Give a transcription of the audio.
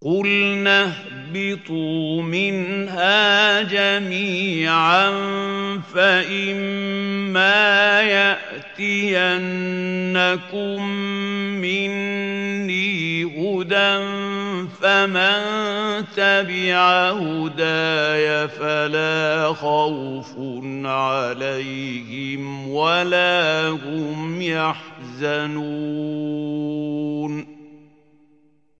قُلْنَا اهْبِطُوا مِنْهَا جَمِيعًا فَإِمَّا يَأْتِيَنَّكُم مِّنِّي هُدًى فَمَن تَبِعَ هُدَايَ فَلَا خَوْفٌ عَلَيْهِمْ وَلَا هُمْ يَحْزَنُونَ